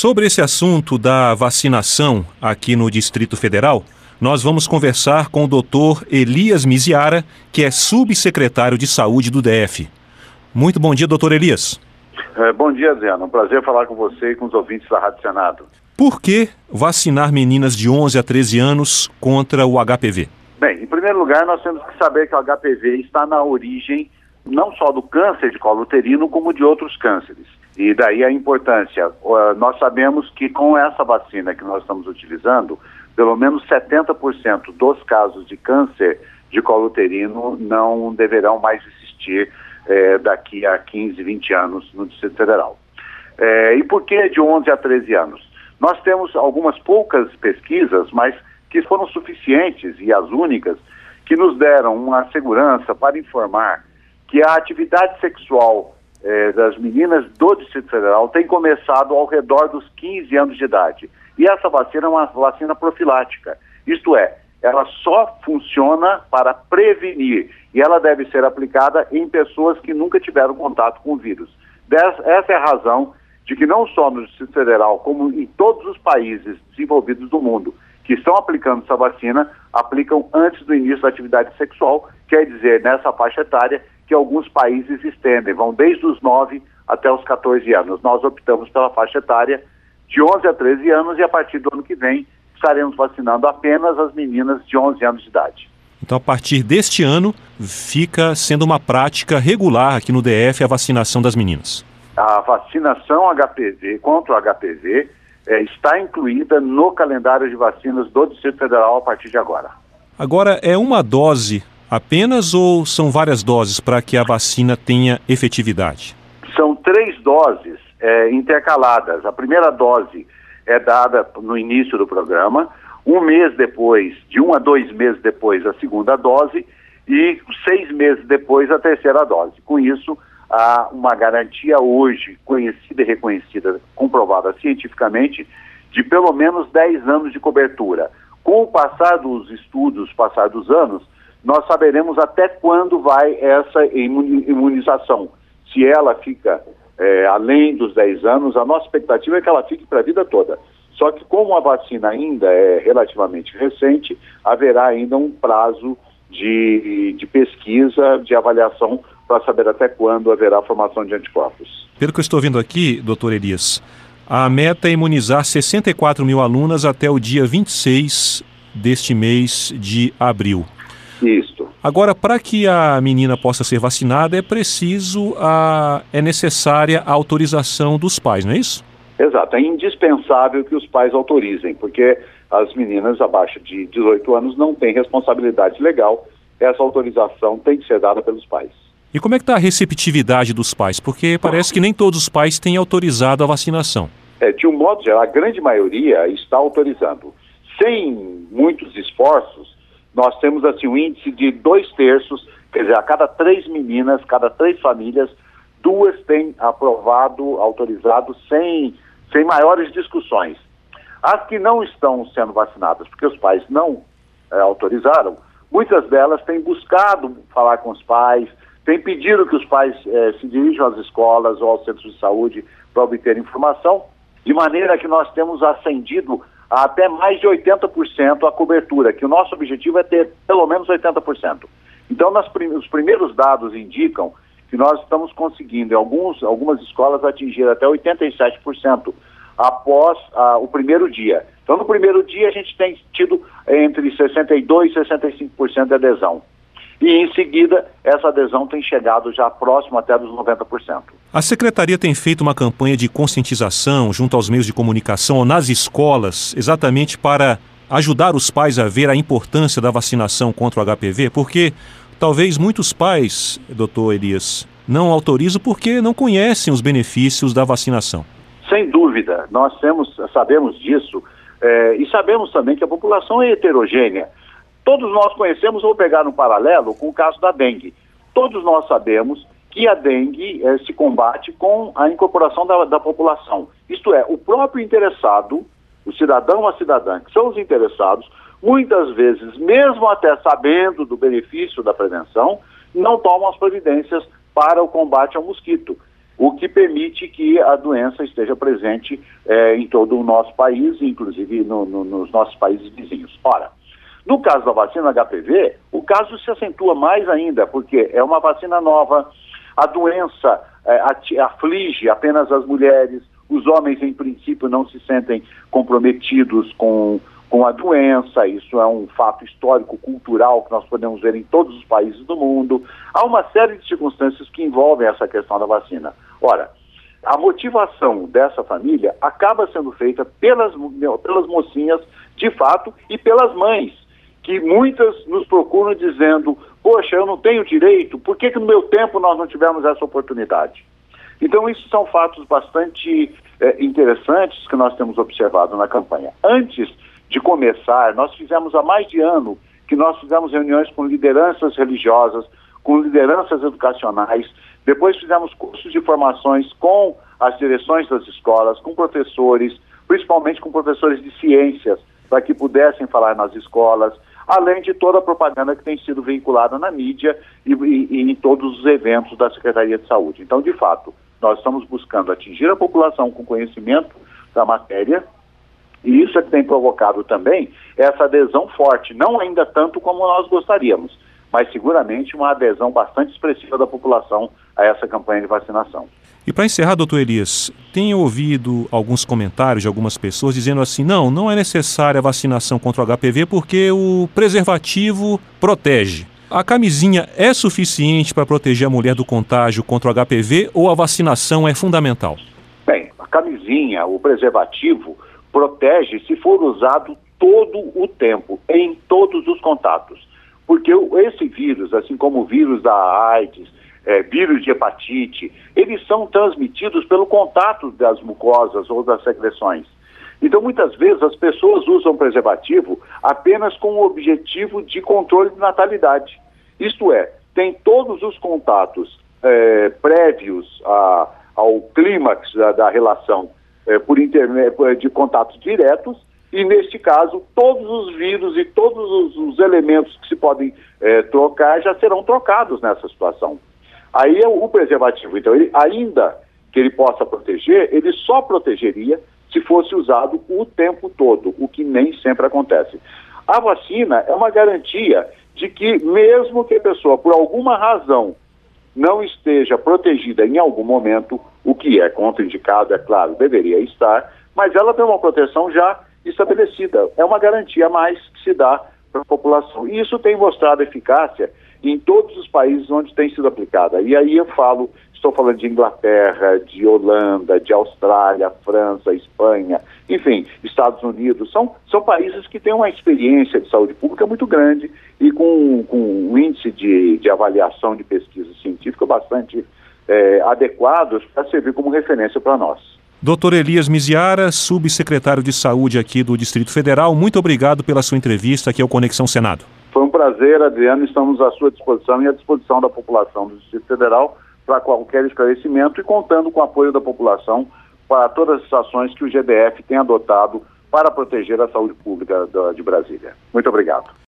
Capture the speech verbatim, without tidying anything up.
Sobre esse assunto da vacinação aqui no Distrito Federal, nós vamos conversar com o doutor Elias Miziara, que é subsecretário de Saúde do D F. Muito bom dia, doutor Elias. É, bom dia, Zé. É um prazer falar com você e com os ouvintes da Rádio Senado. Por que vacinar meninas de onze a treze anos contra o H P V? Bem, em primeiro lugar, nós temos que saber que o H P V está na origem não só do câncer de colo uterino, como de outros cânceres. E daí a importância. Nós sabemos que com essa vacina que nós estamos utilizando, pelo menos setenta por cento dos casos de câncer de colo uterino não deverão mais existir é, daqui a quinze, vinte anos no Distrito Federal. É, e por que de onze a treze anos? Nós temos algumas poucas pesquisas, mas que foram suficientes e as únicas, que nos deram uma segurança para informar que a atividade sexual eh, das meninas do Distrito Federal tem começado ao redor dos quinze anos de idade. E essa vacina é uma vacina profilática, isto é, ela só funciona para prevenir e ela deve ser aplicada em pessoas que nunca tiveram contato com o vírus. Dessa, essa é a razão de que não só no Distrito Federal, como em todos os países desenvolvidos do mundo que estão aplicando essa vacina, aplicam antes do início da atividade sexual, quer dizer, nessa faixa etária, que alguns países estendem, vão desde os nove até os quatorze anos. Nós optamos pela faixa etária de onze a treze anos e a partir do ano que vem estaremos vacinando apenas as meninas de onze anos de idade. Então, a partir deste ano, fica sendo uma prática regular aqui no D F a vacinação das meninas. A vacinação H P V contra o H P V é, está incluída no calendário de vacinas do Distrito Federal a partir de agora. Agora, é uma dose apenas ou são várias doses para que a vacina tenha efetividade? São três doses é, intercaladas. A primeira dose é dada no início do programa, um mês depois, de um a dois meses depois, a segunda dose e seis meses depois, a terceira dose. Com isso, há uma garantia hoje conhecida e reconhecida, comprovada cientificamente, de pelo menos dez anos de cobertura. Com o passar dos estudos, passar dos anos, nós saberemos até quando vai essa imunização. Se ela fica é, além dos dez anos, a nossa expectativa é que ela fique para a vida toda. Só que como a vacina ainda é relativamente recente, haverá ainda um prazo de, de pesquisa, de avaliação, para saber até quando haverá a formação de anticorpos. Pelo que eu estou vendo aqui, doutor Elias, a meta é imunizar sessenta e quatro mil alunas até o dia vinte e seis deste mês de abril. Isso. Agora, para que a menina possa ser vacinada, é preciso, a, é necessária a autorização dos pais, não é isso? Exato, é indispensável que os pais autorizem, porque as meninas abaixo de dezoito anos não têm responsabilidade legal, essa autorização tem que ser dada pelos pais. E como é que está a receptividade dos pais? Porque parece que nem todos os pais têm autorizado a vacinação. É, de um modo geral, a grande maioria está autorizando. Sem muitos esforços, nós temos assim um índice de dois terços, quer dizer, a cada três meninas, cada três famílias, duas têm aprovado, autorizado, sem, sem maiores discussões. As que não estão sendo vacinadas, porque os pais não é, autorizaram, muitas delas têm buscado falar com os pais, têm pedido que os pais eh, se dirijam às escolas ou aos centros de saúde para obter informação, de maneira que nós temos ascendido a até mais de oitenta por cento a cobertura, que o nosso objetivo é ter pelo menos oitenta por cento. Então, nas prim- os primeiros dados indicam que nós estamos conseguindo, em alguns, algumas escolas, atingir até oitenta e sete por cento após ah, o primeiro dia. Então, no primeiro dia, a gente tem tido entre sessenta e dois por cento e sessenta e cinco por cento de adesão. E, em seguida, essa adesão tem chegado já próximo até dos noventa por cento. A Secretaria tem feito uma campanha de conscientização junto aos meios de comunicação ou nas escolas, exatamente para ajudar os pais a ver a importância da vacinação contra o H P V, porque talvez muitos pais, doutor Elias, não autorizam porque não conhecem os benefícios da vacinação. Sem dúvida, nós temos, sabemos disso é, e sabemos também que a população é heterogênea. Todos nós conhecemos, vou pegar um paralelo com o caso da dengue. Todos nós sabemos que a dengue eh, se combate com a incorporação da, da população. Isto é, o próprio interessado, o cidadão ou a cidadã, que são os interessados, muitas vezes, mesmo até sabendo do benefício da prevenção, não tomam as providências para o combate ao mosquito. o que permite que a doença esteja presente é, em todo o nosso país, inclusive no, no, nos nossos países vizinhos. Ora, no caso da vacina H P V, o caso se acentua mais ainda, porque é uma vacina nova, a doença é, aflige apenas as mulheres, os homens, em princípio, não se sentem comprometidos com, com a doença. Isso é um fato histórico, cultural, que nós podemos ver em todos os países do mundo. Há uma série de circunstâncias que envolvem essa questão da vacina. Ora, a motivação dessa família acaba sendo feita pelas, pelas mocinhas, de fato, e pelas mães, que muitas nos procuram dizendo: poxa, eu não tenho direito, por que que no meu tempo nós não tivemos essa oportunidade? Então, isso são fatos bastante é, interessantes que nós temos observado na campanha. Antes de começar, nós fizemos há mais de ano que nós fizemos reuniões com lideranças religiosas, com lideranças educacionais, depois fizemos cursos de formações com as direções das escolas, com professores, principalmente com professores de ciências, para que pudessem falar nas escolas, além de toda a propaganda que tem sido veiculada na mídia e, e, e em todos os eventos da Secretaria de Saúde. Então, de fato, nós estamos buscando atingir a população com conhecimento da matéria, e isso é que tem provocado também essa adesão forte, não ainda tanto como nós gostaríamos, mas seguramente uma adesão bastante expressiva da população a essa campanha de vacinação. E para encerrar, doutor Elias, tenho ouvido alguns comentários de algumas pessoas dizendo assim: não, não é necessária a vacinação contra o H P V porque o preservativo protege. A camisinha é suficiente para proteger a mulher do contágio contra o H P V ou a vacinação é fundamental? Bem, a camisinha, o preservativo, protege se for usado todo o tempo, em todos os contatos. Porque esse vírus, assim como o vírus da AIDS, é, vírus de hepatite, eles são transmitidos pelo contato das mucosas ou das secreções. Então, muitas vezes, as pessoas usam preservativo apenas com o objetivo de controle de natalidade. Isto é, tem todos os contatos é, prévios a, ao clímax da, da relação é, por intermédio de contatos diretos, e, neste caso, todos os vírus e todos os, os elementos que se podem é, trocar já serão trocados nessa situação. Aí é o preservativo, então, ele, ainda que ele possa proteger, ele só protegeria se fosse usado o tempo todo, o que nem sempre acontece. A vacina é uma garantia de que, mesmo que a pessoa, por alguma razão, não esteja protegida em algum momento, o que é contraindicado, é claro, deveria estar, mas ela tem uma proteção já estabelecida. É uma garantia a mais que se dá para a população. E isso tem mostrado eficácia em todos os países onde tem sido aplicada. E aí eu falo, estou falando de Inglaterra, de Holanda, de Austrália, França, Espanha, enfim, Estados Unidos. São, são países que têm uma experiência de saúde pública muito grande e com, com um índice de, de avaliação de pesquisa científica bastante é, adequados para servir como referência para nós. doutor Elias Miziara, subsecretário de Saúde aqui do Distrito Federal, muito obrigado pela sua entrevista aqui ao Conexão Senado. Foi um prazer, Adriano, estamos à sua disposição e à disposição da população do Distrito Federal para qualquer esclarecimento e contando com o apoio da população para todas as ações que o G D F tem adotado para proteger a saúde pública de Brasília. Muito obrigado.